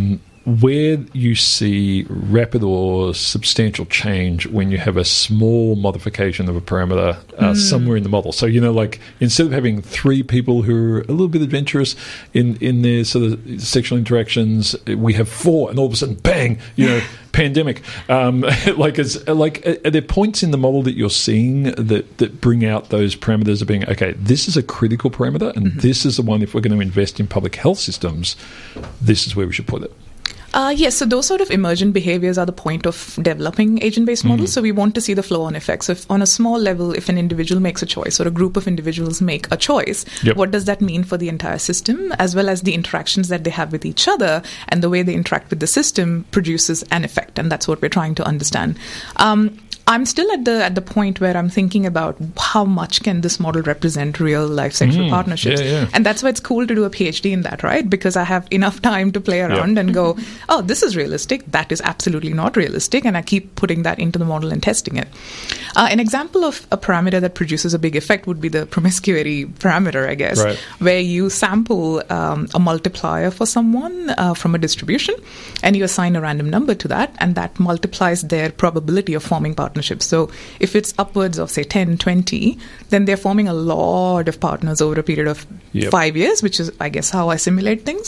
where you see rapid or substantial change when you have a small modification of a parameter somewhere in the model. So, like instead of having 3 people who are a little bit adventurous in their sort of sexual interactions, we have 4, and all of a sudden, bang, pandemic. Are there points in the model that you're seeing that bring out those parameters of being, okay, this is a critical parameter, and this is the one, if we're going to invest in public health systems, this is where we should put it? Yes, so those sort of emergent behaviors are the point of developing agent-based models. So we want to see the flow-on effects. So if on a small level, if an individual makes a choice or a group of individuals make a choice, what does that mean for the entire system, as well as the interactions that they have with each other, and the way they interact with the system produces an effect, and that's what we're trying to understand. I'm still at the point where I'm thinking about how much can this model represent real life sexual partnerships. And that's why it's cool to do a PhD in that, right? Because I have enough time to play around and go, oh, this is realistic. That is absolutely not realistic. And I keep putting that into the model and testing it. An example of a parameter that produces a big effect would be the promiscuity parameter, I guess, where you sample a multiplier for someone from a distribution, and you assign a random number to that, and that multiplies their probability of forming partnerships. So if it's upwards of, say, 10, 20, then they're forming a lot of partners over a period of 5 years, which is, I guess, how I simulate things.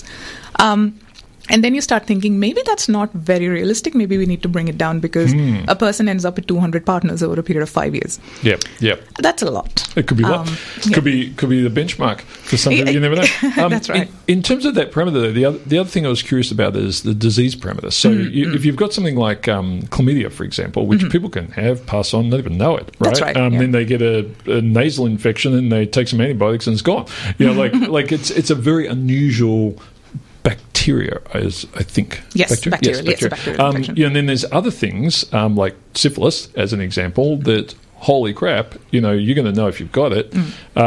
And then you start thinking, maybe that's not very realistic. Maybe we need to bring it down because a person ends up with 200 partners over a period of 5 years. Yep. That's a lot. It could be what? Could be the benchmark for some people. You never know. That's right. In terms of that parameter, though, the other thing I was curious about is the disease parameter. So if you've got something like chlamydia, for example, which people can have, pass on, not even know it, right? That's right. Then they get a nasal infection and they take some antibiotics and it's gone. Like it's a very unusual bacteria, as I think. Yes, bacteria. Yes, a bacterial infection. And then there's other things like syphilis, as an example, that holy crap, you're going to know if you've got it.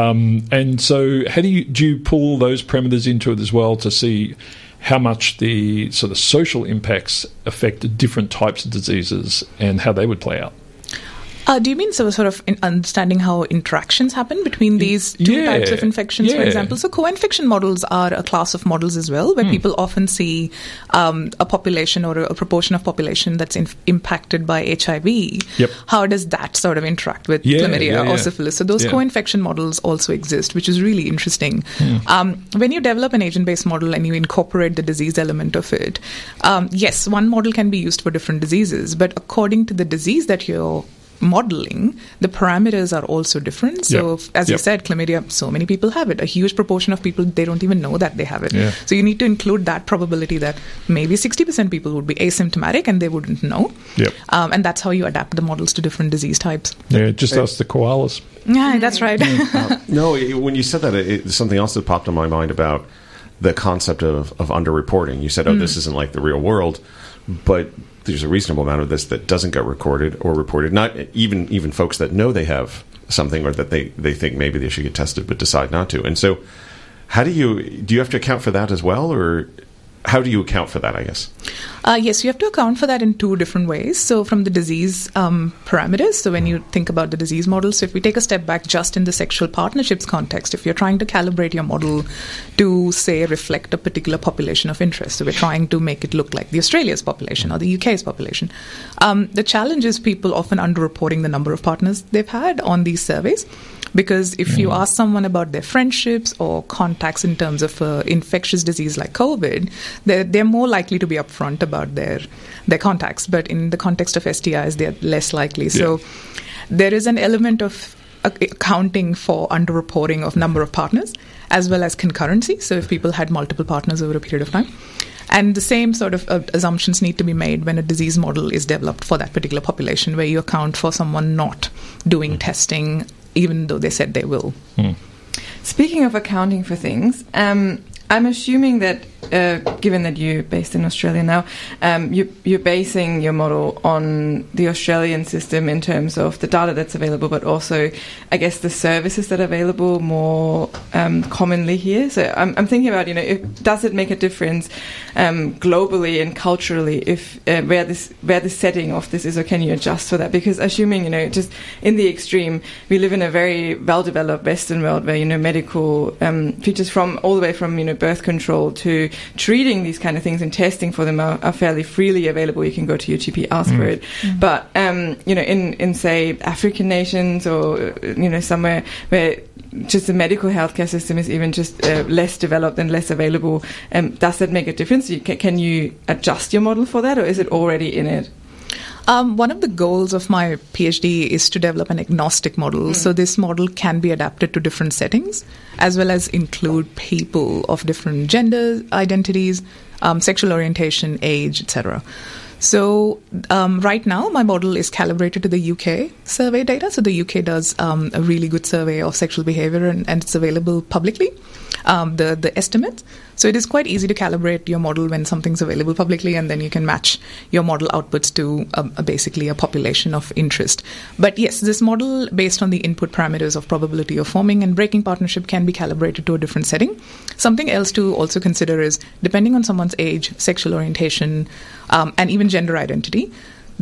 And so, how do you pull those parameters into it as well to see how much the sort of social impacts affect different types of diseases and how they would play out? Do you mean sort of understanding how interactions happen between these two types of infections, for example? So co-infection models are a class of models as well, where people often see a population or a proportion of population that's impacted by HIV. How does that sort of interact with chlamydia or syphilis? So those co-infection models also exist, which is really interesting. When you develop an agent-based model and you incorporate the disease element of it, yes, one model can be used for different diseases, but according to the disease that you're modeling, the parameters are also different. So as you said, chlamydia, so many people have it. A huge proportion of people, they don't even know that they have it. So you need to include that probability that maybe 60% people would be asymptomatic and they wouldn't know. And that's how you adapt the models to different disease types. Just ask the koalas. Yeah, that's right. No, when you said that, something else that popped in my mind about the concept of underreporting. You said, this isn't like the real world, but there's a reasonable amount of this that doesn't get recorded or reported. Not even folks that know they have something or that they think maybe they should get tested but decide not to. And so, how do you have to account for that as well, or how do you account for that, I guess? Yes, you have to account for that in two different ways. So from the disease parameters, so when you think about the disease model, so if we take a step back just in the sexual partnerships context, if you're trying to calibrate your model to, say, reflect a particular population of interest, so we're trying to make it look like the Australia's population or the UK's population, the challenge is people often underreporting the number of partners they've had on these surveys. Because if you ask someone about their friendships or contacts in terms of infectious disease like COVID, they're more likely to be upfront about their contacts. But in the context of STIs, they're less likely. Yeah. So there is an element of accounting for underreporting of number of partners as well as concurrency. So if people had multiple partners over a period of time. And the same sort of assumptions need to be made when a disease model is developed for that particular population, where you account for someone not doing testing even though they said they will. Speaking of accounting for things, I'm assuming that, given that you're based in Australia now, you're basing your model on the Australian system in terms of the data that's available, but also, I guess, the services that are available more commonly here. So I'm thinking about, does it make a difference globally and culturally if where the setting of this is, or can you adjust for that? Because assuming, just in the extreme, we live in a very well-developed Western world where, medical features from all the way from, birth control to treating these kind of things and testing for them are fairly freely available. You can go to your GP, ask for it. But, in say, African nations or, somewhere where just the medical healthcare system is even just less developed and less available, does that make a difference? Can you adjust your model for that, or is it already in it? One of the goals of my PhD is to develop an agnostic model. So this model can be adapted to different settings, as well as include people of different gender identities, sexual orientation, age, etc. So right now, my model is calibrated to the UK survey data. So the UK does a really good survey of sexual behavior, and it's available publicly, the estimates. So it is quite easy to calibrate your model when something's available publicly, and then you can match your model outputs to basically a population of interest. But yes, this model, based on the input parameters of probability of forming and breaking partnership, can be calibrated to a different setting. Something else to also consider is, depending on someone's age, sexual orientation, and even gender identity,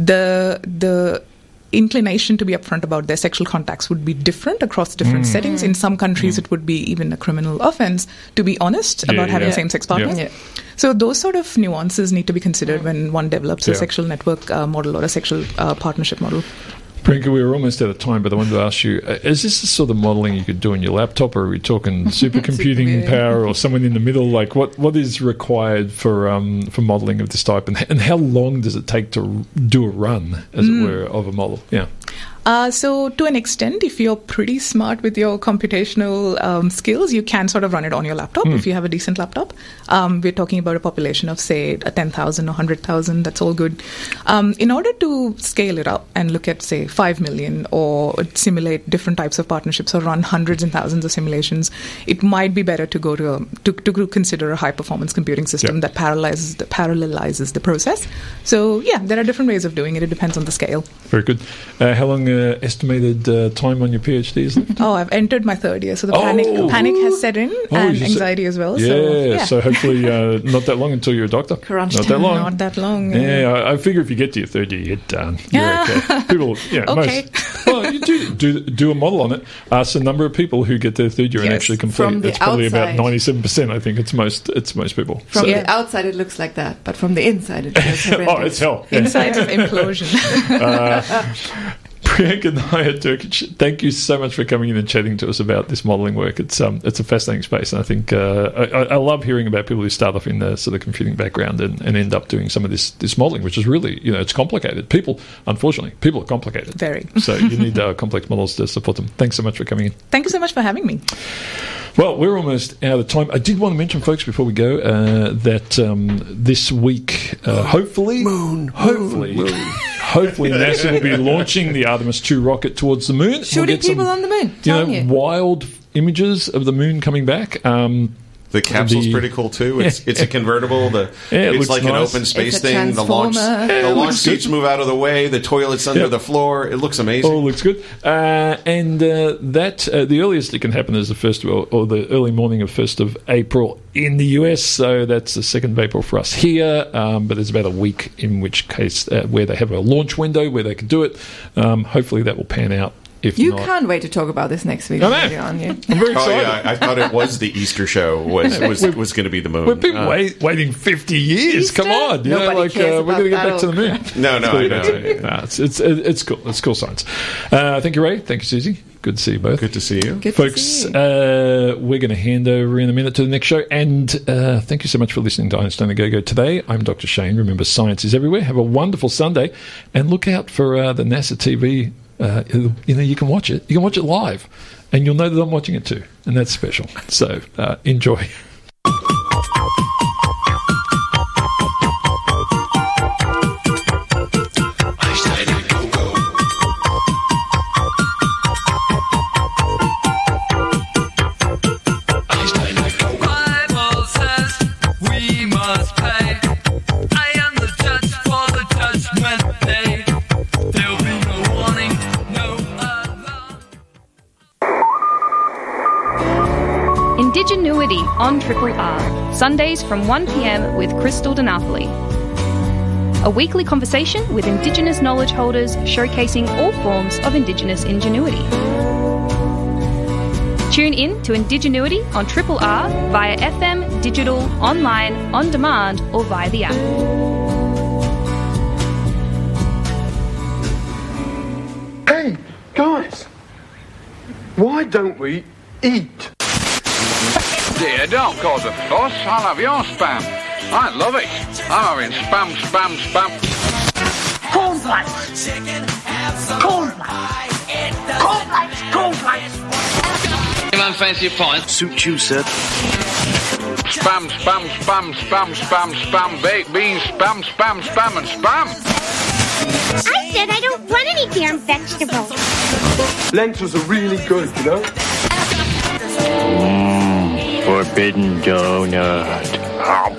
the inclination to be upfront about their sexual contacts would be different across different settings. In some countries, it would be even a criminal offense to be honest about having same-sex partners. Yeah. So those sort of nuances need to be considered when one develops a sexual network model or a sexual partnership model. Priyanka, we were almost out of time, but I wanted to ask you, is this the sort of modelling you could do on your laptop, or are we talking supercomputing power or somewhere in the middle? Like, what is required for modelling of this type, and how long does it take to do a run, as it were, of a model? Yeah. So to an extent, if you're pretty smart with your computational skills, you can sort of run it on your laptop if you have a decent laptop. We're talking about a population of, say, 10,000 or 100,000. That's all good. In order to scale it up and look at, say, 5 million or simulate different types of partnerships or run hundreds and thousands of simulations, it might be better to go to consider a high-performance computing system that parallelizes the process. So, yeah, there are different ways of doing it. It depends on the scale. Very good. How long estimated time on your PhD is left? Oh, I've entered my third year, so the panic has set in, and anxiety as well. So hopefully not that long until you're a doctor. Crunch not time, that long. Not that long. Yeah, I figure if you get to your third year, you're done. You're okay. People, you do a model on it. Ask the number of people who get their third year and actually complete. It's probably about 97%. I think it's most people. From the outside, it looks like that, but from the inside, it feels horrendous. Oh, it's hell. Inside is implosion. Priyanka Nair Durkic, thank you so much for coming in and chatting to us about this modelling work. It's a fascinating space, and I think I love hearing about people who start off in the sort of computing background and end up doing some of this modelling, which is really, it's complicated. Unfortunately, people are complicated. Very. So you need complex models to support them. Thanks so much for coming in. Thank you so much for having me. Well, we're almost out of time. I did want to mention, folks, before we go, that this week, hopefully, NASA will be launching the Artemis 2 rocket towards the moon. Shooting people on the moon. Wild images of the moon coming back. The capsule's pretty cool too. It's a convertible. It's like nice. An open space thing. The launch seats move out of the way. The toilet's under the floor. It looks amazing. Oh, it looks good. And the earliest it can happen is the 1st or the early morning of 1st of April in the US. So that's the 2nd of April for us here. But there's about a week in which case where they have a launch window where they can do it. Hopefully that will pan out. You can't wait to talk about this next week. I'm very excited. I thought it was the Easter show was going to be the moon. We've been waiting 50 years. Easter? Come on, we're going to get back to the moon. No, it's cool. It's cool science. Thank you, Ray. Thank you, Susie. Good to see you both. Good to see you. Good folks. We're going to hand over in a minute to the next show. And thank you so much for listening to Einstein a Go-Go today. I'm Dr. Shane. Remember, science is everywhere. Have a wonderful Sunday. And look out for the NASA TV. You can watch it. You can watch it live, and you'll know that I'm watching it too, and that's special. So enjoy. Indigenuity on Triple R, Sundays from 1 p.m. with Crystal DiNapoli. A weekly conversation with Indigenous knowledge holders showcasing all forms of Indigenous ingenuity. Tune in to Indigenuity on Triple R via FM, digital, online, on demand, or via the app. Hey, guys, why don't we eat? Dear, don't cause a fuss. I'll have your spam. I love it. I'm having spam. Cornflakes! Anyone fancy a pint? Suit you, sir. Spam, baked beans, spam, and spam. I said I don't want any damn vegetables. Lentils are really good, you know? Forbidden donut.